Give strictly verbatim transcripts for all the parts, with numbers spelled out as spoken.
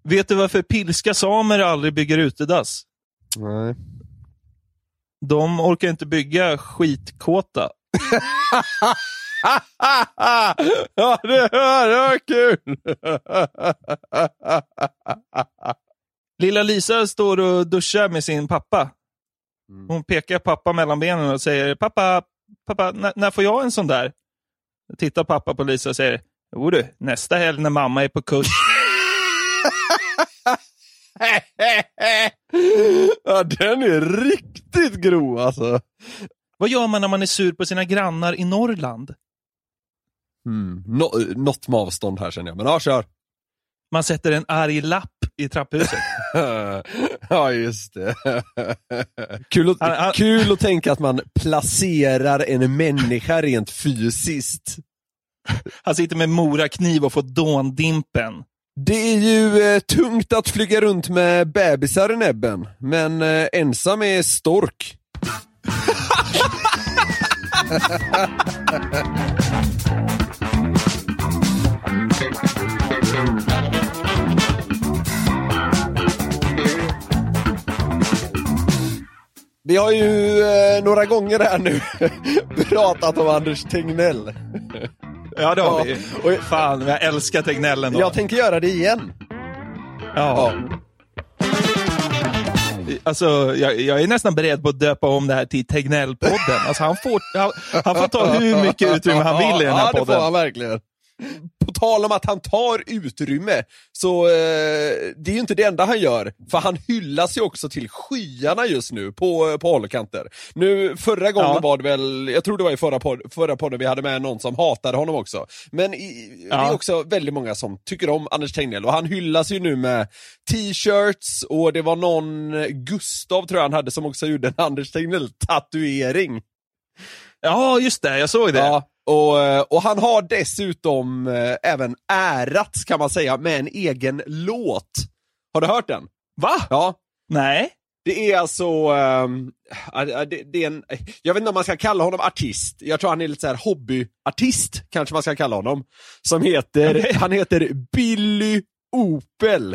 Vet du varför pilska samer aldrig bygger utedass? Nej. De orkar inte bygga skitkåta. Ja, det hör, det var kul. Lilla Lisa står och duschar med sin pappa. Hon pekar pappa mellan benen och säger: Pappa, pappa, när, när får jag en sån där? Tittar pappa på Lisa och säger: Jo du, nästa helg när mamma är på kurs. Ja, den är riktigt grov alltså. Vad gör man när man är sur på sina grannar i Norrland? Mm. Nå- något med avstånd här känner jag. Men ja, kör. Man sätter en arg lapp i trapphuset. Ja, just det. Kul att, Han- han- kul att tänka att man placerar en människa rent fysiskt. Han sitter med morakniv och får dåndimpen. Det är ju eh, tungt att flyga runt med bebisar i näbben, men eh, ensam är stork. Vi har ju eh, några gånger här nu pratat om Anders Tegnell. Ja, det har Ja, vi. och- Fan, jag älskar Tegnell ändå. Jag tänker göra det igen. Ja. Alltså, jag, jag är nästan beredd på att döpa om det här till Tegnell-podden. Alltså, han får, han, han får ta hur mycket utrymme han vill i den här ja, det podden. får han verkligen. På tal om att han tar utrymme, så eh, det är ju inte det enda han gör, för han hyllas ju också till skyarna just nu på, på håll och kanter. Nu, förra gången Ja. var det väl, jag tror det var i förra, podd, förra podden vi hade med någon som hatade honom också. Men i, Ja. det är också väldigt många som tycker om Anders Tegnell, och han hyllas ju nu med t-shirts, och det var någon, Gustav tror jag han hade, som också gjorde en Anders Tegnell-tatuering. Ja, just det. Jag såg det. Ja, och, och han har dessutom eh, även ärats, kan man säga, med en egen låt. Har du hört den? Va? Ja. Nej. Det är alltså, um, det, det är en, jag vet inte om man ska kalla honom artist. Jag tror han är lite så här hobbyartist, kanske man ska kalla honom. Som heter, Okay. han heter Billy Opel.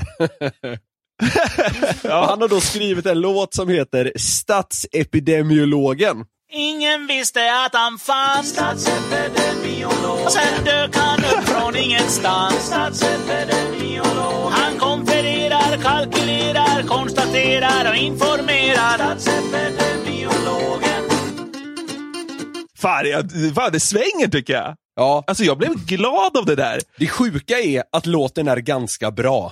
Ja. Och han har då skrivit en låt som heter Statsepidemiologen. Ingen visste att han fanns. Statsepidemiolog. Och sen dök han upp från ingenstans. Statsepidemiolog. Han konfererar, kalkylerar, konstaterar och informerar. Statsepidemiologen. Fan, jag, fan, det svänger tycker jag. Ja, Alltså, jag blev glad av det där. det sjuka är att låten är ganska bra.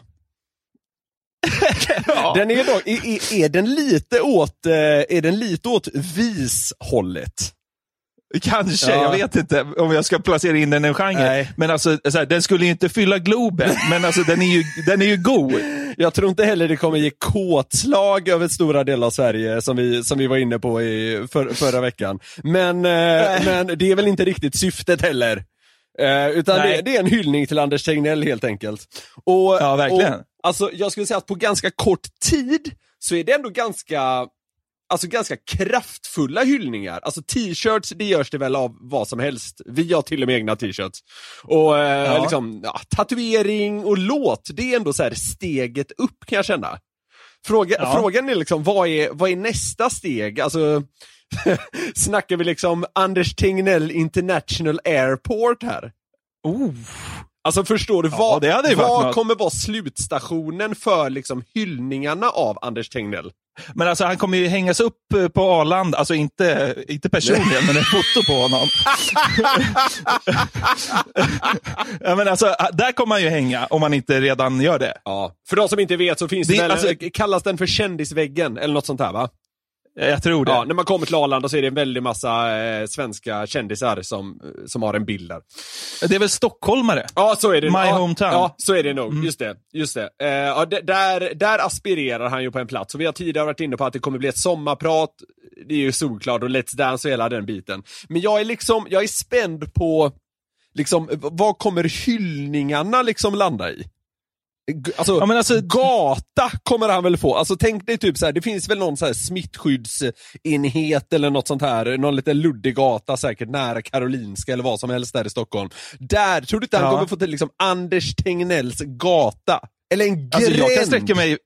Ja. Den är, dock, är, är, är den lite åt, eh, är den lite åt vishållet? Kanske, Ja. jag vet inte om jag ska placera in den i en genre. Nej. Men alltså, så här, den skulle ju inte fylla Globen, men alltså den är ju, den är ju god. Jag tror inte heller det kommer ge kåtslag över stora delar av Sverige, som vi, som vi var inne på i för, förra veckan. Men, eh, men det är väl inte riktigt syftet heller. Eh, utan det, det är en hyllning till Anders Tegnell helt enkelt. Och, Ja, verkligen. Och, alltså, jag skulle säga att på ganska kort tid så är det ändå ganska, alltså ganska kraftfulla hyllningar. Alltså t-shirts, det görs det väl av vad som helst. Vi har till och med egna t-shirts. Och eh, Ja. liksom, ja, tatuering och låt, det är ändå så här steget upp, kan jag känna. Fråga, Ja. Frågan är liksom, vad är, vad är nästa steg? Alltså, snackar vi liksom Anders Tegnell International Airport här? Oh. Alltså förstår du, Ja, vad, det hade ju varit vad något. kommer vara slutstationen för liksom hyllningarna av Anders Tegnell? Men alltså, han kommer ju hängas upp på Arlanda, alltså inte, inte personligen, men ett foto på honom. Ja, men alltså, där kommer han ju hänga, om man inte redan gör det. Ja. För de som inte vet så finns det, Det- väl, alltså- kallas den för kändisväggen eller något sånt här, va? Jag tror det. Ja, när man kommer till Arlanda så är det en väldig massa eh, svenska kändisar som, som har en bild där. Det är väl stockholmare? Ja, så är det. My ja, hometown. Ja, så är det nog. Mm. Just det. Just det. Eh, ja, d- där, där aspirerar han ju på en plats. Och vi har tidigare varit inne på att det kommer bli ett sommarprat. Det är ju solklart. Och Let's Dance och hela den biten. Men jag är liksom, jag är spänd på liksom, v- vad kommer hyllningarna liksom landa i? G- Alltså, Ja, men alltså- gata kommer han väl få. Alltså tänk dig typ så här, det finns väl någon så här smittskyddsenhet eller något sånt här, någon liten luddig gata säkert nära Karolinska eller vad som helst där i Stockholm. Där, tror du inte han Ja. kommer få till liksom Anders Tegnells gata? Eller en gränd. Alltså jag kan sträcka mig...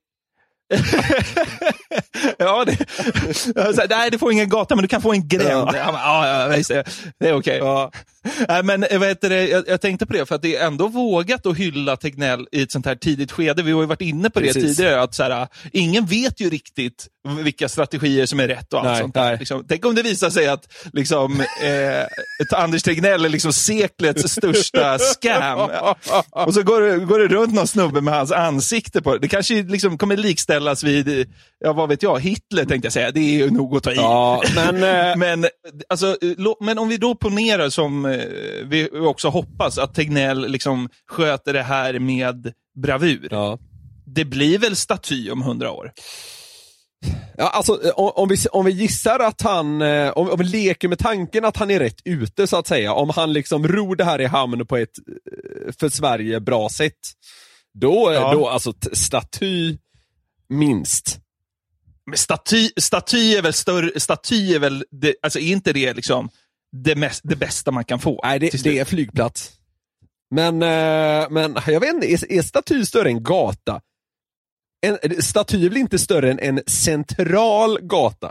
ja, det, alltså, nej, du får ingen gata, men du kan få en gränd. Ja, ja, ja visst, det, det är okej. Okay. Ja. Nej, men vad heter det, jag, jag tänkte på det, för att det är ändå vågat att hylla Tegnell i ett sånt här tidigt skede. Vi har ju varit inne på det Precis. tidigare, att så här, ingen vet ju riktigt vilka strategier som är rätt och allt nej, sånt där. Liksom, tänk om det visar sig att liksom, eh, Anders Tegnell är liksom seklets största scam. Och så går, går det runt någon snubbe med hans ansikte på det. Det kanske liksom kommer likställas vid, ja vad vet jag, Hitler tänkte jag säga. Det är ju nog att ta i. Ja, men, eh... men, alltså, men om vi då ponerar som eh, vi också hoppas att Tegnell liksom sköter det här med bravur. Ja. Det blir väl staty om hundra år? Ja, alltså om, om, vi, om vi gissar att han, om, om vi leker med tanken att han är rätt ute så att säga, om han liksom ror det här i hamn på ett för Sverige bra sätt, då, ja. då alltså t- staty minst. Men staty, staty är väl större, staty är väl, det, alltså är inte det liksom det, mest, det bästa man kan få? Nej, det, det är flygplats. Men, men jag vet inte, är, är staty större än gata? En staty är väl inte större än en central gata?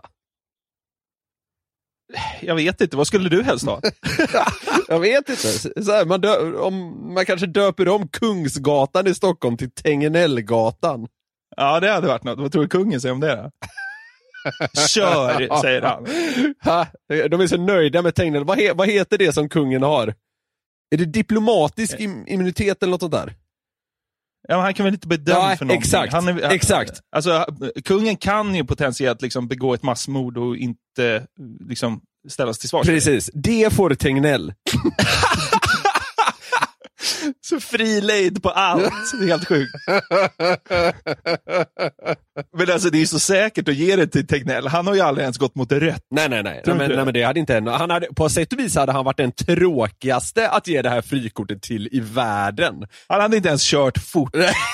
Jag vet inte, vad skulle du helst ha? Jag vet inte. Så här, man, dö- om, man kanske döper om Kungsgatan i Stockholm till Tegnellgatan. Ja, det hade varit något. Vad tror du kungen säger om det då? Kör, säger han. Ha, de är så nöjda med Tegnell. Vad, he- vad heter det som kungen har? Är det diplomatisk im- immunitet eller något sånt där? Ja, men han kan väl inte bli dömd ja, för någonting. Exakt, han är, exakt. Alltså, kungen kan ju potentiellt liksom begå ett massmord och inte liksom ställas till svars. Precis, det får Tegnell. Så frilejd på allt. Det är helt sjukt. Men alltså det är så säkert att ge det till Tegnell. Han har ju aldrig ens gått mot det rött. Nej, nej, nej. nej, men, nej men det hade inte än. Han hade, på sätt och vis hade han varit den tråkigaste att ge det här frikortet till i världen. Han hade inte ens kört fort.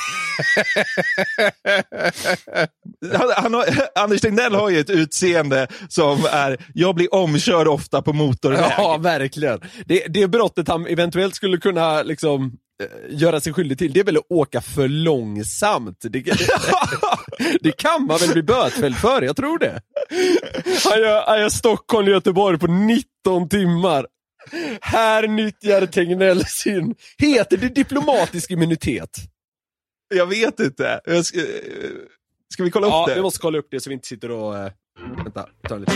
han, han har, Anders Tegnell har ju ett utseende som är, jag blir omkörd ofta på motorväg. Ja, verkligen. Det, det brottet han eventuellt skulle kunna liksom göra sig skyldig till, det är väl att åka för långsamt. Det, det, det kan man väl bli bötfälld för, jag tror det. Han gör, han gör Stockholm och Göteborg på nitton timmar. Här nyttjar Tegnell sin, heter det diplomatisk immunitet? Jag vet inte. Jag ska, ska vi kolla ja, upp det? Ja, vi måste kolla upp det så vi inte sitter och... Äh, vänta, ta lite.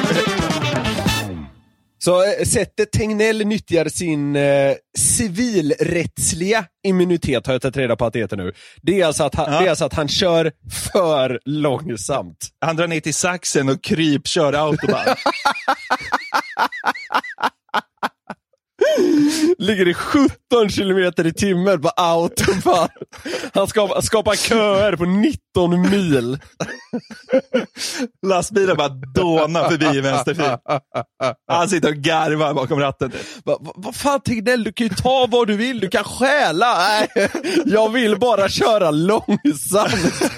Så äh, sättet Tegnell nyttjar sin äh, civilrättsliga immunitet, har jag tagit reda på att det heter nu. Det är alltså att han, ja. det är alltså att han kör för långsamt. Han drar ner till saxen och kryp kör autobahn. Ligger i sjutton kilometer i timmen på autobahn. Han skapar, skapar köer på nitton mil. Lastbilen bara dånar förbi i vänsterfil. Han sitter och garvar bakom ratten. Vad va, va fan Tegnell, du kan ju ta vad du vill. Du kan stjäla. Nej, jag vill bara köra långsamt.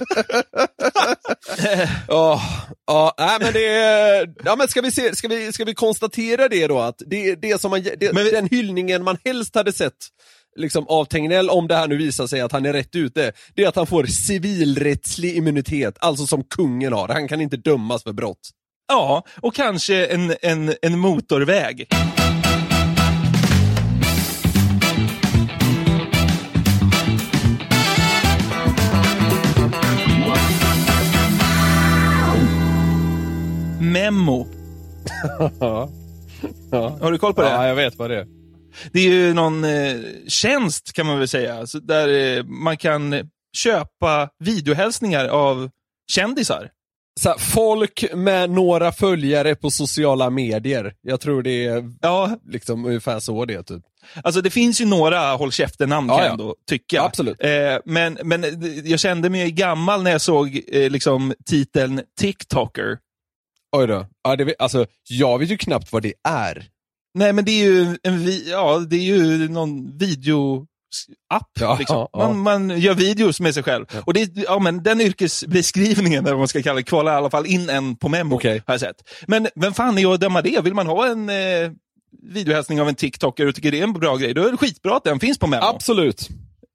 oh, oh, nej, men det är, ja, men ska vi se, ska vi, ska vi konstatera det då, att det, det som man, det, men, den hyllningen man helst hade sett liksom av Tegnell, om det här nu visar sig att han är rätt ute, det är att han får civilrättslig immunitet, alltså som kungen har. Han kan inte dömas för brott. Ja, och kanske en, en, en motorväg. Memo. Ja. Har du koll på det? Ja, jag vet vad det är. Det är ju någon eh, tjänst kan man väl säga, alltså, där eh, man kan köpa videohälsningar av kändisar. Så folk med några följare på sociala medier. Jag tror det är ja. liksom ungefär så det är typ. Alltså det finns ju några håll käften-namn ja, kan ja. jag ändå tycka. Absolut. Eh, men, men jag kände mig gammal när jag såg eh, liksom titeln TikToker. Oj då. Ja, det, alltså, jag vet ju knappt vad det är. Nej, men det är ju en vi- ja, det är ju någon video app ja, liksom. ja. Man, man gör videos med sig själv. Ja. Och det, ja, men den yrkesbeskrivningen, eller vad man ska kalla det, kvalar i alla fall in en på Memo, okay. har jag sett. Men vem fan är jag att döma det? Vill man ha en eh, videohälsning av en TikToker och tycker det är en bra grej, då är det skitbra att den finns på Memo. Absolut.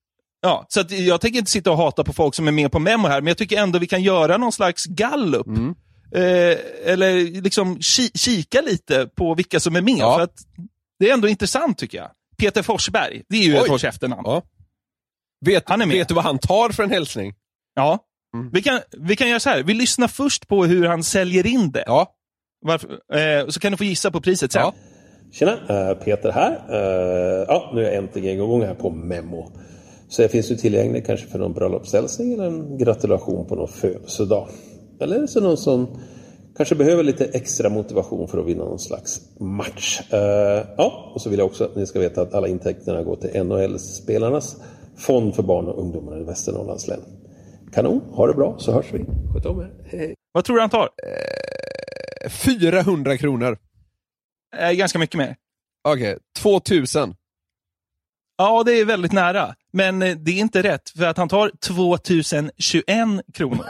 Ja, så att jag tänker inte sitta och hata på folk som är med på Memo här, men jag tycker ändå vi kan göra någon slags gallup. Mm. Eh, eller liksom ki- kika lite på vilka som är med. Ja. För att det är ändå intressant tycker jag. Peter Forsberg, det är ju Oj. ett års efternamn. Ja. Vet, han är med. Vet du vad han tar för en hälsning? Ja, mm. vi, kan, vi kan göra så här. Vi lyssnar först på hur han säljer in det. Ja. Varför, eh, så kan du få gissa på priset sen. Ja. Tjena, uh, Peter här. Uh, ja, nu är jag äntligen igång här på Memo. Så jag finns ju tillgänglig kanske för någon bröllopshälsning eller en gratulation på någon födelsedag. Eller så någon som kanske behöver lite extra motivation för att vinna någon slags match. Uh, ja, och så vill jag också att ni ska veta att alla intäkterna går till N H L-spelarnas fond för barn och ungdomar i Västernorrlands län. Kanon, ha det bra så hörs vi. Sköt om er. Hej. Vad tror du han tar? Uh, fyrahundra kronor. Äh, ganska mycket mer. Okej, okay. tvåtusen. Ja, det är väldigt nära. Men det är inte rätt, för att han tar tvåtusentjugoen kronor.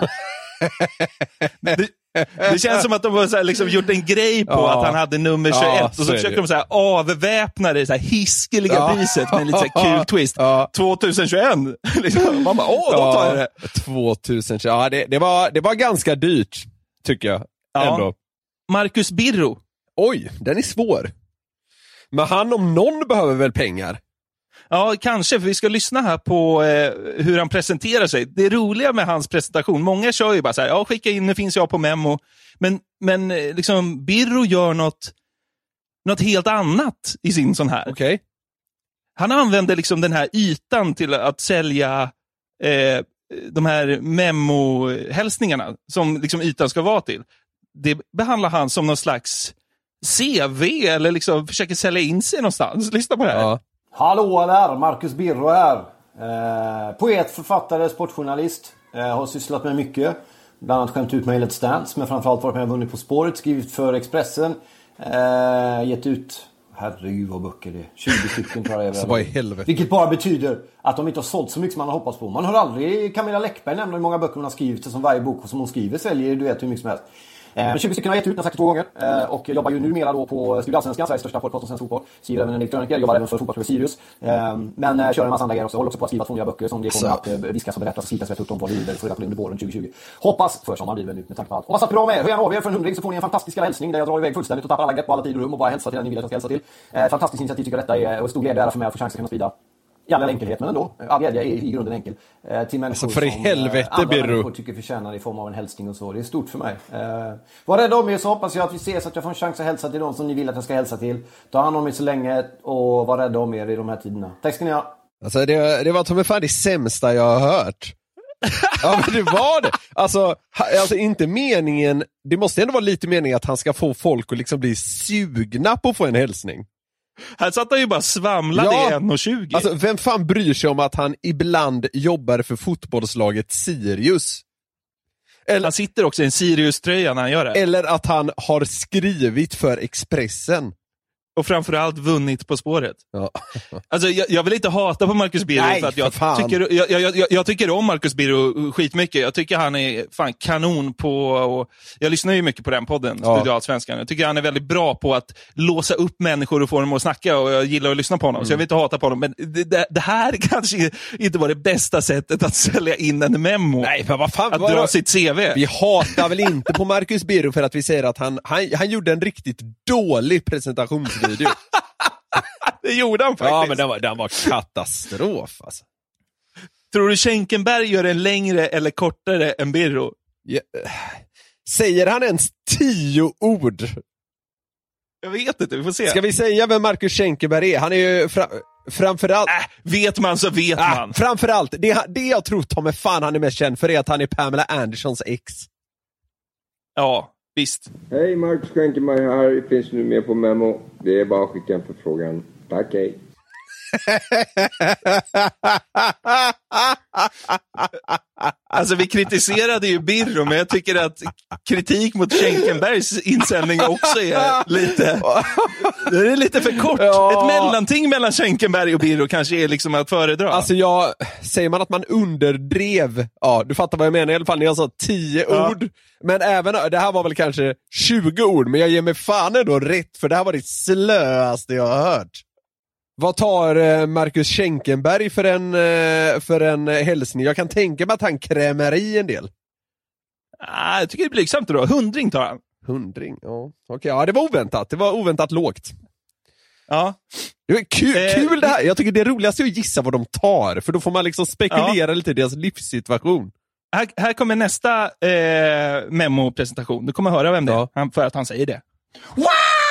det, det känns som att de har så här, liksom, gjort en grej på ja. att han hade nummer tjugoett. Ja, och så, så försöker de så här, avväpna det så här, hiskeliga ja. priset med en lite så här, kul twist. Ja. tvåtusentjugoen. liksom. Man bara, åh, då tar jag det. tvåtusentjugoen. Ja, det, det, var, det var ganska dyrt, tycker jag. Ja. Ändå. Marcus Birro. Oj, den är svår. Men han om någon behöver väl pengar? Ja, kanske, för vi ska lyssna här på eh, hur han presenterar sig. Det roliga med hans presentation, många kör ju bara så här, ja, skicka in, nu finns jag på Memo. Men, men liksom, Birro gör något, något helt annat i sin sån här. Okej. Okay. Han använder liksom den här ytan till att sälja eh, de här Memo-hälsningarna som liksom ytan ska vara till. Det behandlar han som någon slags C V eller liksom försöker sälja in sig någonstans. Lyssna på det här. Ja. Hallå där, Marcus Birro här. Eh, poet, författare, sportjournalist. Eh, har sysslat med mycket. Bland annat skämt ut med Let's Dance, men framförallt varit med och vunnit På spåret. Skrivit för Expressen. Eh, gett ut, herregud vad böcker det är. tjugo stycken tror jag. Så vad i helvete. Vilket bara betyder att de inte har sålt så mycket som man har hoppats på. Man hör aldrig Camilla Läckberg nämna hur många böcker hon har skrivit. Som varje bok som hon skriver säljer, du vet hur mycket som helst. Men tjugo stycken har gett ut, den sagt två gånger. Och jobbar ju numera då på Studio Allsvenskan, Sveriges största podcast om svensk fotboll. Skriver även en elektroniker, jobbar även för fotbollsklubben Sirius. Men kör en massa andra grejer också. Håller också på att skriva två nya böcker som det kommer att viskas och berättas och slitas rätt upp om vad det lider för att under våren tjugo tjugo. Hoppas för sommaren blir väl ut med tanke på allt. Hoppas att bra med. Hör gärna av er för en hundring så får ni en fantastisk hälsning där jag drar iväg fullständigt och tappar alla grepp på alla tid och rum och bara hälsar till den ni vill att jag ska hälsa till. Fantastiskt initiativ tycker jag detta är och stor glädje är för mig att få chansen att kunna sprida. I all enkelhet, men ändå. All glädje är i grunden enkel. Eh, till människor alltså för i som helvete, eh, andra Birro. människor tycker förtjänar i form av en hälsning och så. Det är stort för mig. Eh, var rädd om er så hoppas jag att vi ses, så att jag får en chans att hälsa till dem som ni vill att jag ska hälsa till. Ta hand om er så länge och var rädda om er i de här tiderna. Tack ska ni ha. Alltså det, det var som fan det sämsta jag har hört. Ja, men det var det. Alltså, alltså inte meningen, det måste ändå vara lite meningen att han ska få folk att liksom bli sugna på att få en hälsning. Här satt han ju bara svamlade ja, i en och tjugo. Alltså, vem fan bryr sig om att han ibland jobbar för fotbollslaget Sirius? Eller, han sitter också i en Sirius-tröja när han gör det. Eller att han har skrivit för Expressen. Och framförallt vunnit På spåret. Ja. Alltså jag, jag vill inte hata på Marcus Birro. Nej, för att jag, för tycker, jag, jag, jag, jag tycker om Marcus Birro skitmycket. Jag tycker han är fan kanon på, och jag lyssnar ju mycket på den podden, ja. Studio Allsvenskan. Jag tycker han är väldigt bra på att låsa upp människor och få dem att snacka, och jag gillar att lyssna på honom. Mm. Så jag vill inte hata på honom. Men det, det, det här kanske inte var det bästa sättet att sälja in en memo. Nej, för vad fan, att vad dra då? Sitt C V. Vi hatar väl inte på Marcus Birro för att vi säger att han, han, han gjorde en riktigt dålig presentationsvideo. Det gjorde han faktiskt. Ja, men den var, den var katastrof alltså. Tror du Schenkenberg gör en längre eller kortare än Birro? Ja. Säger han ens tio ord? Jag vet inte, vi får se. Ska vi säga vem Marcus Schenkenberg är? Han är ju fra, framförallt... Äh, vet man så vet äh, man. Framförallt, det, det jag tror Tommy fan han är mest känd för är att han är Pamela Andersons ex. Ja, visst. Hej, Marcus Schenkenberg här. Finns nu med på Memo. Det är bara att skicka en förfrågan. Tack, hej. Alltså vi kritiserade ju Birro, men jag tycker att kritik mot Schenkenbergs insändning också är lite det är lite för kort. Ja. Ett mellanting mellan Schenkenberg och Birro kanske är liksom att föredra. Alltså jag, säger man att man underdrev, ja du fattar vad jag menar i alla fall när jag sa tio ja. ord. Men även, det här var väl kanske tjugo ord, men jag ger mig fan ändå rätt, för det här var det slöaste jag har hört. Vad tar eh, Marcus Schenkenberg för en, eh, för en eh, hälsning? Jag kan tänka mig att han krämer i en del. Ah, jag tycker det är blygsamt då. Hundring tar han. Hundring, ja. Okej, ja, det var oväntat. Det var oväntat lågt. Ja. Det är kul, Eh, kul det här. Jag tycker det roligaste är att gissa vad de tar. För då får man liksom spekulera Ja. lite i deras livssituation. Här, här kommer nästa eh, memo-presentation. Du kommer höra vem det är, Ja. han, för att han säger det. Wow!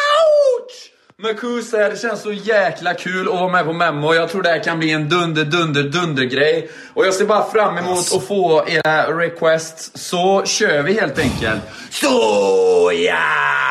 Marcus här, det känns så jäkla kul att vara med på Memo. Jag tror det här kan bli en dunder, dunder, dunder grej. Och jag ser bara fram emot alltså. att få era requests. Så kör vi helt enkelt. Så ja!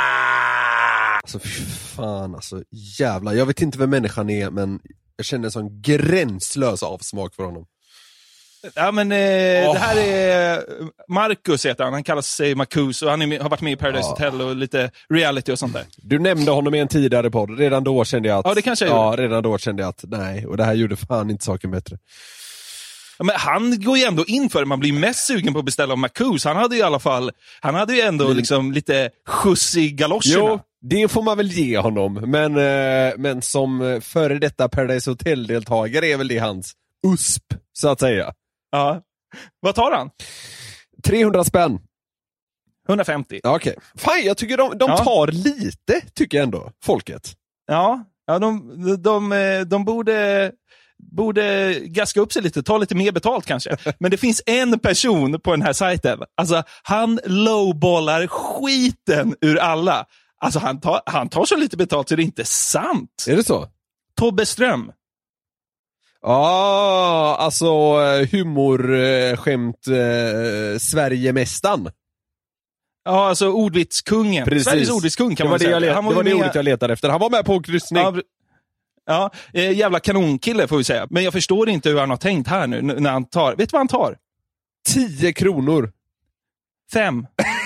Alltså fy fan, alltså jävlar. Jag vet inte vem människan är, men jag känner en sån gränslös avsmak för honom. Ja, men eh, oh. det här är Marcus heter han. Han kallar sig Marcus och han är med, har varit med i Paradise oh. Hotel och lite reality och sånt där. Du nämnde honom i en tidigare podd. Redan då kände jag att... Ja, det kanske jag Ja, redan då kände jag att nej. Och det här gjorde fan inte saken bättre. Ja, men han går ju ändå in för det. Man blir mest sugen på att beställa om Marcus. Han hade ju i alla fall... Han hade ju ändå mm. liksom lite skjuts i galoscherna. Jo, det får man väl ge honom. Men, eh, men som före detta Paradise Hotel-deltagare är väl det hans U S P, så att säga. Ja. Vad tar han? trehundra spänn. hundrafemtio. Okej. Okay. Fan, jag tycker de, de ja. tar lite, tycker jag ändå, folket. Ja, ja de, de, de, de borde, borde gaska upp sig lite, ta lite mer betalt kanske. Men det finns en person på den här sajten. Alltså, han lowballar skiten ur alla. Alltså, han tar, han tar så lite betalt så det är inte sant. Är det så? Tobbe Ström. Ja, ah, alltså humorskämt eh, Sverigemästan. Ja, alltså ordvitskungen. Precis. Sveriges ordvitskung kan man säga. Det, han var, det, var det ordet jag letade efter. Han var med på kryssning. Ja, ja eh, jävla kanonkille får vi säga. Men jag förstår inte hur han har tänkt här nu när han tar. Vet du vad han tar? Tio kronor. Fem.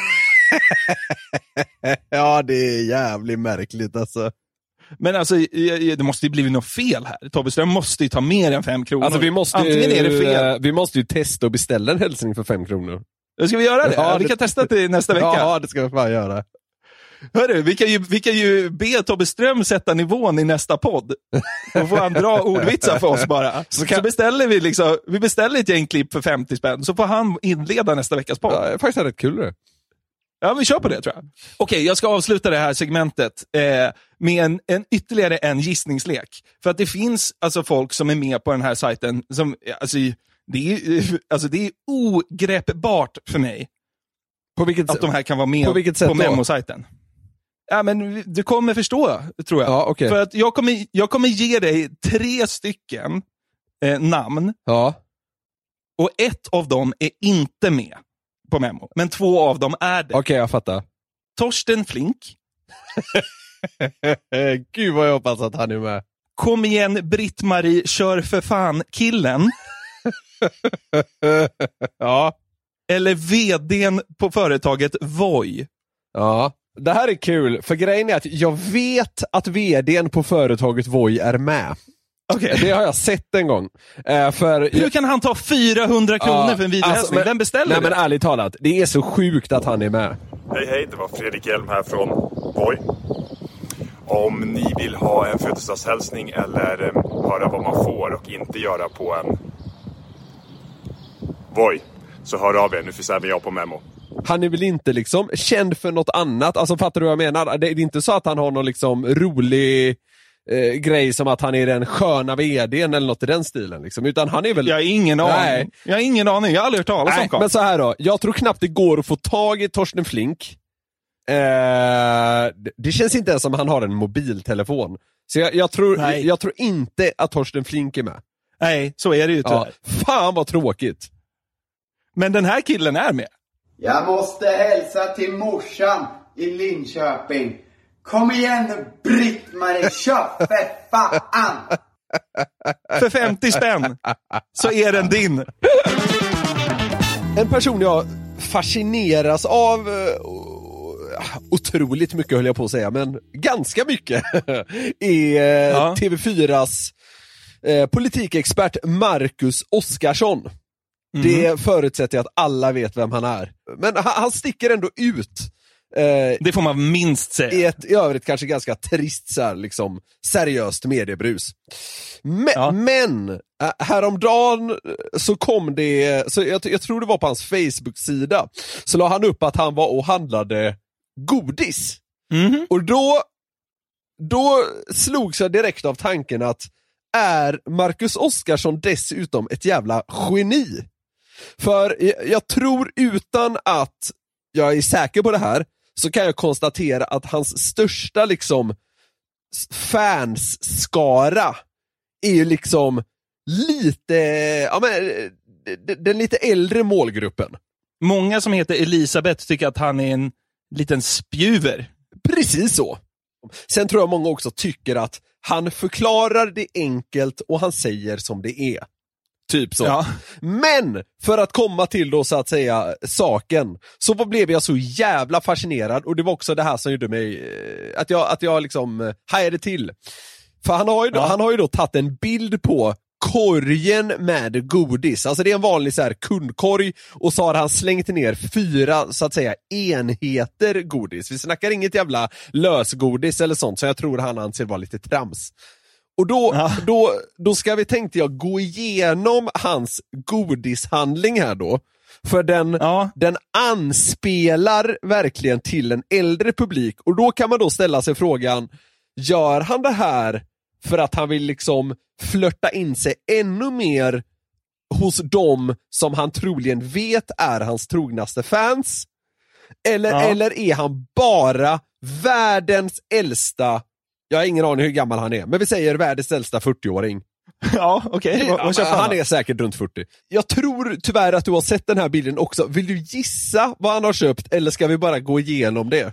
Ja, det är jävligt märkligt alltså. Men alltså, det måste ju bli något fel här. Tobbe Ström måste ju ta mer än fem kronor. Alltså, vi måste Antingen ju, är det fel. Vi måste ju testa och beställa en hälsning för fem kronor. Ska vi göra det? Ja, vi det... kan testa det nästa vecka. Ja, det ska vi fan göra. Hörru, vi kan ju, vi kan ju be Tobbe Ström sätta nivån i nästa podd. Då får han dra ordvitsar för oss bara. Så, kan... så beställer vi liksom, vi beställer ett gäng klipp för femtio spänn. Så får han inleda nästa veckas podd. Ja, det är faktiskt rätt kul det. Ja, vi kör på det tror jag. Okej, jag ska avsluta det här segmentet eh, med en, en ytterligare en gissningslek. För att det finns alltså folk som är med på den här sajten som, alltså, det är, alltså, det är ogreppbart för mig. På vilket att de här kan vara med på, vilket sätt på Memo-sajten. Ja, men du kommer förstå, tror jag. Ja, okay. För att jag kommer, jag kommer ge dig tre stycken eh, namn. Ja. Och ett av dem är inte med på Memo. Men två av dem är det. Okej, okay, jag fattar. Torsten Flink. Gud vad jag hoppas att han är med. Kom igen, Britt-Marie, kör för fan killen. Ja. Eller vdn på företaget Voi. Ja. Det här är kul, för grejen är att jag vet att vdn på företaget Voi är med. Okay. Det har jag sett en gång. Uh, för Hur jag... kan han ta fyrahundra kronor uh, för en videohälsning? Alltså, Vem beställer nej, det? Men ärligt talat, det är så sjukt att han är med. Hej hej, det var Fredrik Hjelm här från Voi. Om ni vill ha en födelsedagshälsning eller um, höra vad man får och inte göra på en Voi, så hör av er, nu finns även jag på Memo. Han är väl inte liksom känd för något annat, alltså fattar du vad jag menar? Det är inte så att han har någon liksom rolig eh, grej som att han är den sköna vdn eller något i den stilen liksom, utan han är väl... Jag har ingen aning. Nej. Jag har ingen aning, jag har aldrig hört talas om Karl. Men så här då, jag tror knappt det går att få tag i Torsten Flink. Eh, det känns inte ens som han har en mobiltelefon. Så jag, jag, tror, jag, jag tror inte att Torsten Flink är med. Nej, så är det ju tyvärr. Ja, fan vad tråkigt. Men den här killen är med. Jag måste hälsa till morsan i Linköping. Kom igen nu, Britt-Marie, kör för fan! För femtio spänn så är den din. En person jag fascineras av uh, otroligt mycket höll jag på att säga, men ganska mycket är uh, ja. T V fyras uh, politikexpert Marcus Oskarsson. Mm. Det förutsätter jag att alla vet vem han är. Men han, han sticker ändå ut Eh, det får man minst säga. I ett i övrigt kanske ganska trist så här, liksom, seriöst mediebrus. Men, ja. men äh, häromdagen så kom det, så jag, jag tror det var på hans Facebook-sida, så la han upp att han var och handlade godis. Mm-hmm. Och då, då slogs jag direkt av tanken att är Marcus Oskarsson dessutom ett jävla geni? För jag, jag tror utan att jag är säker på det här så kan jag konstatera att hans största liksom fansskara är ju liksom lite, ja men den lite äldre målgruppen. Många som heter Elisabeth tycker att han är en liten spjuver. Precis så. Sen tror jag många också tycker att han förklarar det enkelt och han säger som det är. Typ så. Ja. Men för att komma till då så att säga saken, så blev jag så jävla fascinerad, och det var också det här som gjorde mig att jag, att jag liksom hajade till. För han har ju då, ja. han har ju då tagit en bild på korgen med godis. Alltså det är en vanlig så här kundkorg, och så har han slängt ner fyra så att säga enheter godis. Vi snackar inget jävla lösgodis eller sånt, så jag tror han anser vara lite trams. Och då, ja. då, då ska vi, tänkte jag, gå igenom hans godishandling här då. För den, ja. den anspelar verkligen till en äldre publik. Och då kan man då ställa sig frågan, gör han det här för att han vill liksom flörta in sig ännu mer hos dem som han troligen vet är hans trognaste fans? Eller, ja. eller är han bara världens äldsta, jag har ingen aning hur gammal han är, men vi säger världens äldsta fyrtioåring. Ja, okej. Okay. Ja, han är säkert runt fyrtio. Jag tror tyvärr att du har sett den här bilden också. Vill du gissa vad han har köpt, eller ska vi bara gå igenom det?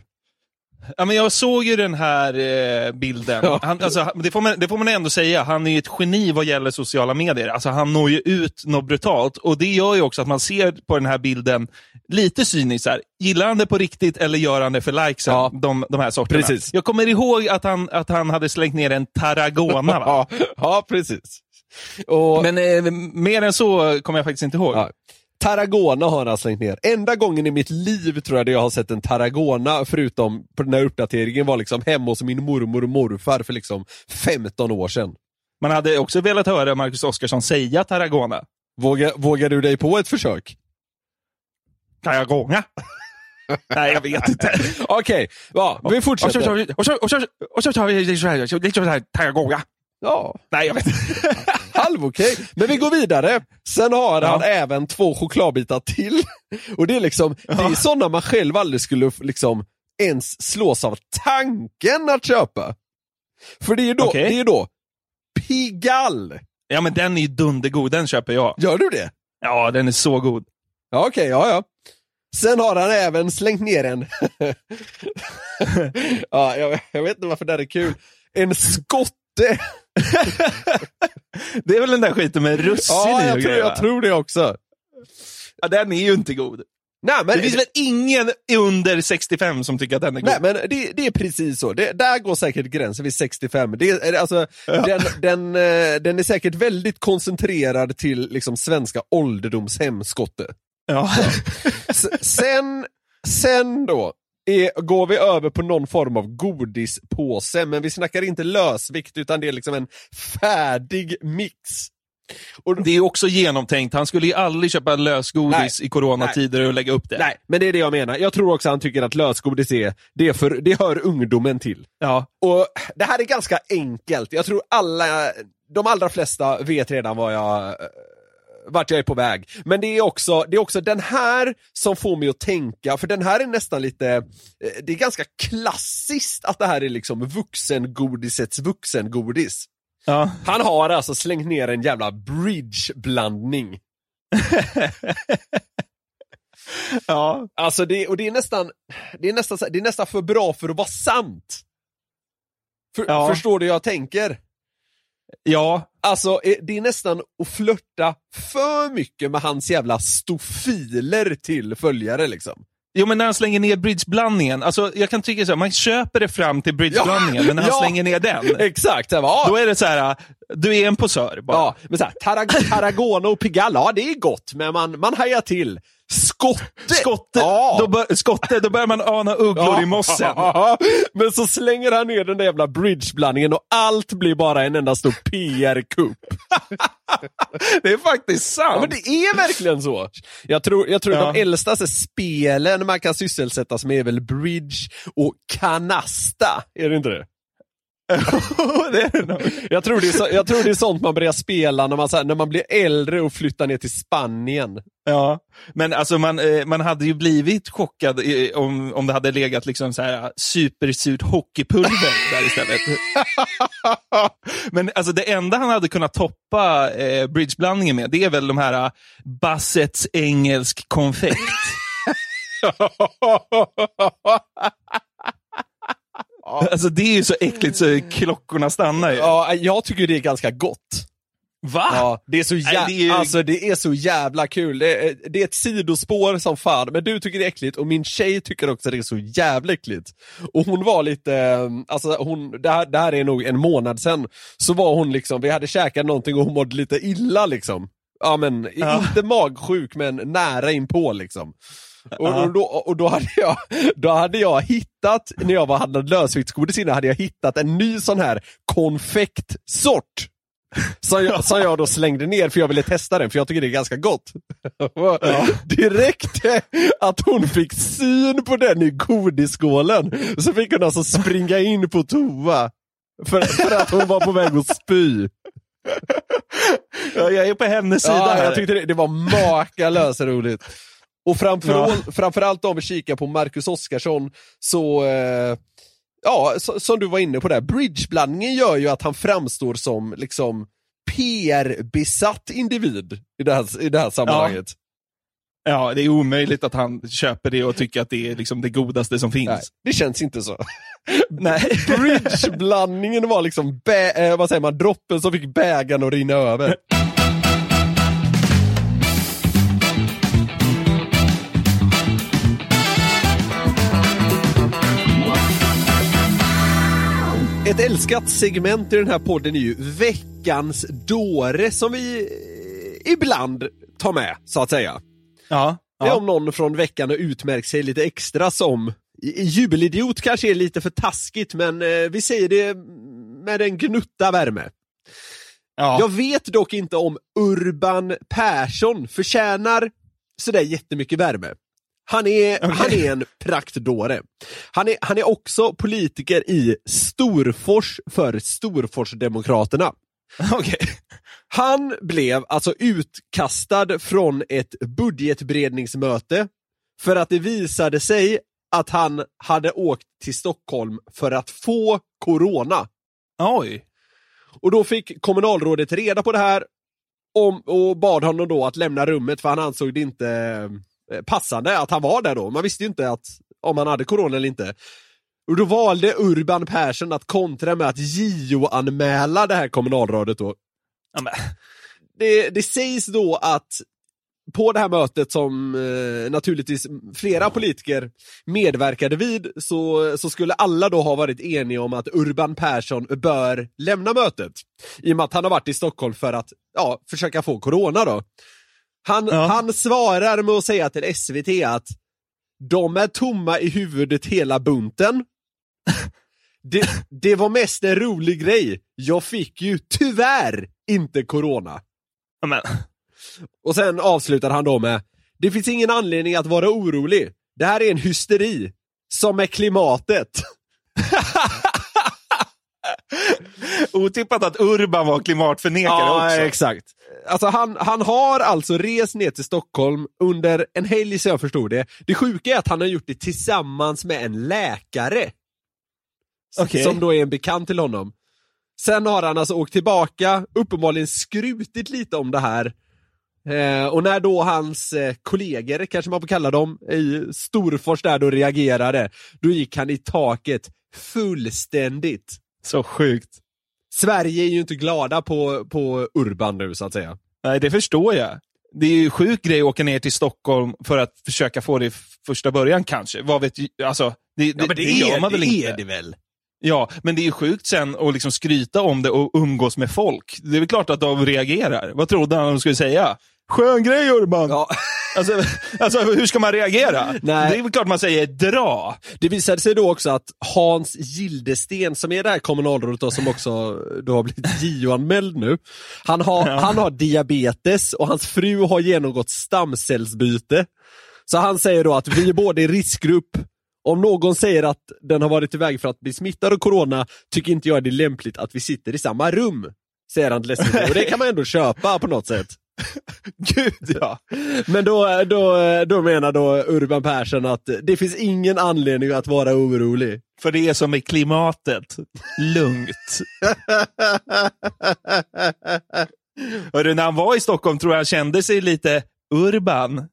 Ja, men jag såg ju den här eh, bilden. Ja. Han, alltså, det, får man, det får man ändå säga. Han är ju ett geni vad gäller sociala medier. Alltså, han når ju ut något brutalt. Och det gör ju också att man ser på den här bilden lite cyniskt här. Gillar han det på riktigt eller gör han det för likesen? Ja. De, de här sorterna. Precis. Jag kommer ihåg att han, att han hade slängt ner en Tarragona, va? ja, ja, precis. Och... Men eh, mer än så kommer jag faktiskt inte ihåg. Ja. Tarragona har han slängt ner. Enda gången i mitt liv tror jag det jag har sett en Tarragona, förutom på den här uppdateringen, var liksom hemma hos min mormor och morfar för liksom femton år sedan. Man hade också velat höra Marcus Oskarsson säga Tarragona. Vågar, vågar du dig på ett försök? Tarragona? Nej, jag vet inte. Okej, ja, vi fortsätter. Och så och så tar vi Tarragona. Ja. Nej, jag vet inte. Halv okej. Okay. Men vi går vidare. Sen har han ja. även två chokladbitar till. Och det är liksom, ja. det är sådana man själv aldrig skulle liksom ens slås av tanken att köpa. För det är då, okay. det är då Pigalle. Ja, men den är ju dundergod, den köper jag. Gör du det? Ja, den är så god. Ja, okej, okay, ja, ja. Sen har han även slängt ner en ja, jag, jag vet inte varför det är kul. En skotte. Det är väl den där skiten med russin ja, i jag och tror, grejer, jag tror det också. Ja, den är ju inte god. Nej, men det finns väl ingen under sextiofem som tycker att den är god. Nej, men det, det är precis så. Det, där går säkert gränsen vid sextiofem. Det är, alltså, ja. den, den, den är säkert väldigt koncentrerad till liksom svenska ålderdomshem, skotte. Ja. sen, sen då är, går vi över på någon form av godispåse, men vi snackar inte lösvikt utan det är liksom en färdig mix. Och det är också genomtänkt. Han skulle ju aldrig köpa lösgodis nej, i coronatider nej. och lägga upp det. Nej, men det är det jag menar. Jag tror också han tycker att lösgodis är, det, är för, det hör ungdomen till. Ja. Och det här är ganska enkelt. Jag tror alla, de allra flesta vet redan vad jag... vart jag är på väg. Men det är också det är också den här som får mig att tänka, för den här är nästan lite, det är ganska klassiskt att det här är liksom vuxengodisets vuxengodis. Ja. Han har alltså slängt ner en jävla bridgeblandning. Ja, alltså det och det är nästan det är nästan det är nästan för bra för att vara sant. För, ja. Förstår du jag tänker? Ja, alltså det är nästan att flirta för mycket med hans jävla stofiler till följare liksom. Jo, men när han slänger ner bridgeblandningen, alltså jag kan tycka så här, man köper det fram till bridgeblandningen, ja, men när han ja, slänger ner den. Exakt, ja. Då är det så här, du är en posör bara. Ja, men så här, Tarragona och Pigalle, ja det är gott, men man man hajar till. Skotte! Skotte, Ja. då, bör, skotte, då börjar man ana ugglor Ja. i mossen. Men så slänger han ner den där jävla bridgeblandningen och allt blir bara en enda stor P R-kupp. Det är faktiskt sant. Ja, men det är verkligen så. Jag tror, jag tror Ja. att de äldstaste spelen man kan sysselsättas med är väl bridge och kanasta. Är det inte det? Det är det nog. Jag tror det är, så, jag tror det är sånt man börjar spela när man, så här, när man blir äldre och flyttar ner till Spanien. Ja, men alltså man, eh, man hade ju blivit chockad eh, om, om det hade legat liksom så här supersurt hockeypulver där istället. Men alltså det enda han hade kunnat toppa eh, bridgeblandningen med, det är väl de här uh, Bassets engelsk konfekt. Alltså det är ju så äckligt så klockorna stannar ju. Ja, jag tycker det är ganska gott. Va? Ja, det är så, jä- Nej, det är ju... alltså, det är så jävla kul. Det är, det är ett sidospår som fan, men du tycker det är äckligt och min tjej tycker också det är så jävla äckligt. Och hon var lite, alltså hon, det här, det här är nog en månad sedan, så var hon liksom, vi hade käkat någonting och hon mådde lite illa liksom. Ja men, Ja. inte magsjuk men nära inpå liksom. Och, Ja. och, då, och då hade jag då hade jag hittat, när jag var handlade lösviktsgodis innan, hade jag hittat en ny sån här konfektsort som jag, som jag då slängde ner för jag ville testa den, för jag tycker det är ganska gott. Ja. Direkt att hon fick syn på den i godisskålen, så fick hon alltså springa in på toa för, för att hon var på väg att spy. Ja, jag är på hennes sida Ja, här. jag tyckte det, det var makalöst roligt. Och framför, Ja. framförallt om vi kikar på Marcus Oskarsson, så eh, ja, så, som du var inne på där, bridgeblandningen gör ju att han framstår som liksom P R-besatt individ i det här, i det här sammanhanget. Ja. Ja, det är omöjligt att han köper det och tycker att det är liksom det godaste som finns. Nej, det känns inte så. Nej. Bridgeblandningen var liksom bä- eh, vad säger man, droppen som fick bägaren att rinna över. Ett älskat segment i den här podden är ju veckans dåre, som vi eh, ibland tar med, så att säga. Ja, Det är ja. om någon från veckan har utmärkt sig lite extra som jubelidiot, kanske är lite för taskigt, men eh, vi säger det med en gnutta värme. Ja. Jag vet dock inte om Urban Persson förtjänar sådär jättemycket värme. Han är, Okay. han är en praktdåre. Han är, han är också politiker i Storfors för Storforsdemokraterna. Okej. Han blev alltså utkastad från ett budgetberedningsmöte för att det visade sig att han hade åkt till Stockholm för att få corona. Oj. Och då fick kommunalrådet reda på det här om, och bad honom då att lämna rummet, för han ansåg det inte eh, passande att han var där då. Man visste ju inte att, om han hade corona eller inte. Och då valde Urban Persson att kontra med att J O-anmäla det här kommunalrådet då. Ja, men. Det, det sägs då att på det här mötet, som eh, naturligtvis flera politiker medverkade vid, så, så skulle alla då ha varit eniga om att Urban Persson bör lämna mötet. I och med att han har varit i Stockholm för att ja, försöka få corona då. Han, Ja. han svarar med att säga till S V T att de är tomma i huvudet hela bunten. Det, det var mest en rolig grej. Jag fick ju tyvärr inte corona. Ja, men. Och sen avslutar han då med: det finns ingen anledning att vara orolig. Det här är en hysteri. Som är klimatet. Otippat att Urban var klimatförnekare Ja, också. exakt. Alltså han, han har alltså rest ner till Stockholm under en helg, så jag förstod det. Det sjuka är att han har gjort det tillsammans med en läkare. Okej. Som då är en bekant till honom. Sen har han alltså åkt tillbaka, uppenbarligen skrutit lite om det här. Eh, och när då hans eh, kollegor, kanske man får kalla dem, i Storfors där då reagerade, då gick han i taket fullständigt. Så sjukt. Sverige är ju inte glada på, på Urban nu, så att säga. Nej, det förstår jag. Det är ju sjuk grej att åka ner till Stockholm för att försöka få det i första början kanske. Vad vet jag? Alltså, det, Ja, men det, det gör är, man väl det inte. är det väl? Ja, men det är ju sjukt sen att liksom skryta om det och umgås med folk. Det är väl klart att de reagerar. Vad trodde han de skulle säga? Skön grej, Urban! Ja. Alltså, alltså hur ska man reagera? Nej. Det är väl klart man säger dra. Det visade sig då också att Hans Gildesten, som är det här kommunalrådet då, som också då har blivit J O-anmäld nu, han har, ja. han har diabetes och hans fru har genomgått stamcellsbyte. Så han säger då att vi är både i riskgrupp. Om någon säger att den har varit iväg för att bli smittad av corona, tycker inte jag det är lämpligt att vi sitter i samma rum, säger han till S V T. Och det kan man ändå köpa på något sätt. Gud, ja. Men då, då, då menar då Urban Persson att det finns ingen anledning att vara orolig. För det är som i klimatet. Lugnt. Hörru, när han var i Stockholm tror jag han kände sig lite urban.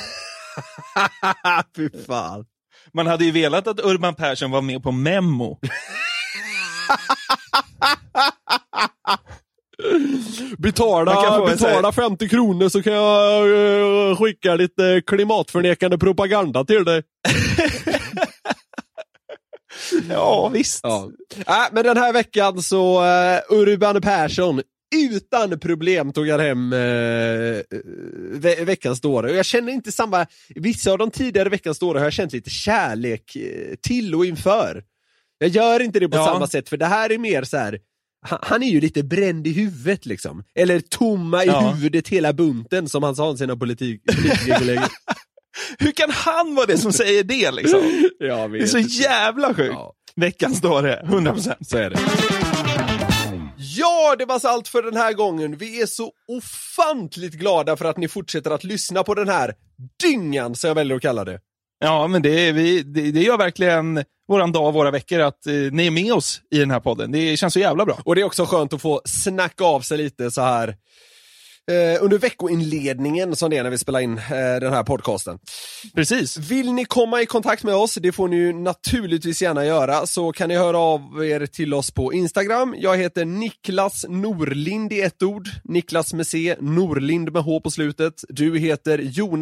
Fy fan. Man hade ju velat att Urban Persson var med på Memo. Betala, betala femtio kronor så kan jag uh, skicka lite klimatförnekande propaganda till dig. Ja, visst. Ja. Äh, men den här veckan så uh, Urban Persson utan problem tog jag hem uh, ve- veckans dåre. Och jag känner inte samma, vissa av de tidigare veckans dåre har jag känt lite kärlek uh, till och inför. Jag gör inte det på ja. samma sätt, för det här är mer så här. Han är ju lite bränd i huvudet liksom. Eller tomma i ja. huvudet hela bunten, som han sa om sina politik- politiska kollegor. Hur kan han vara det som säger det liksom? Jag vet. Det är så jävla sjukt. Ja. Veckans dag är hundra procent. Så är det. Ja, det var allt för den här gången. Vi är så ofantligt glada för att ni fortsätter att lyssna på den här dyngan, som jag väljer att kalla det. Ja, men det, är vi, det, det gör verkligen våran dag och våra veckor att eh, ni är med oss i den här podden. Det känns så jävla bra. Och det är också skönt att få snacka av sig lite så här eh, under veckoinledningen, som det är när vi spelar in eh, den här podcasten. Precis. Vill ni komma i kontakt med oss, det får ni ju naturligtvis gärna göra, så kan ni höra av er till oss på Instagram. Jag heter Niklas Norlind i ett ord, Niklas med C, Norlind med H på slutet. Du heter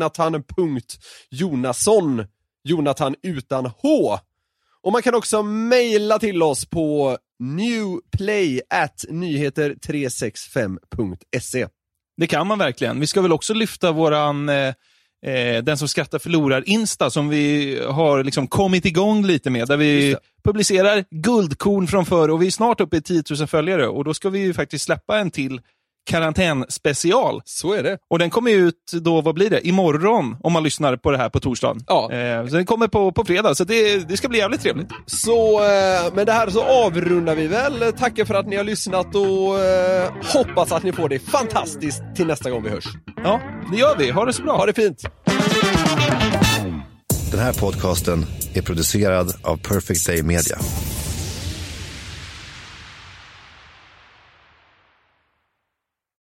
Jonathan.Jonasson, Jonathan utan H. Och man kan också mejla till oss på newplay at nyheter tre sex fem punkt se. Det kan man verkligen. Vi ska väl också lyfta våran eh, Den som skrattar förlorar Insta, som vi har liksom kommit igång lite med, där vi publicerar guldkorn från förr, och vi är snart uppe i tio tusen följare, och då ska vi ju faktiskt släppa en till karantänspecial. Så är det. Och den kommer ut då, vad blir det? Imorgon, om man lyssnar på det här på torsdagen. Ja. Eh, så den kommer på, på fredag, så det, det ska bli jävligt trevligt. Så eh, med det här så avrundar vi väl. Tackar för att ni har lyssnat och eh, hoppas att ni får det fantastiskt till nästa gång vi hörs. Ja, det gör vi. Ha det så bra. Ha det fint. Den här podcasten är producerad av Perfect Day Media.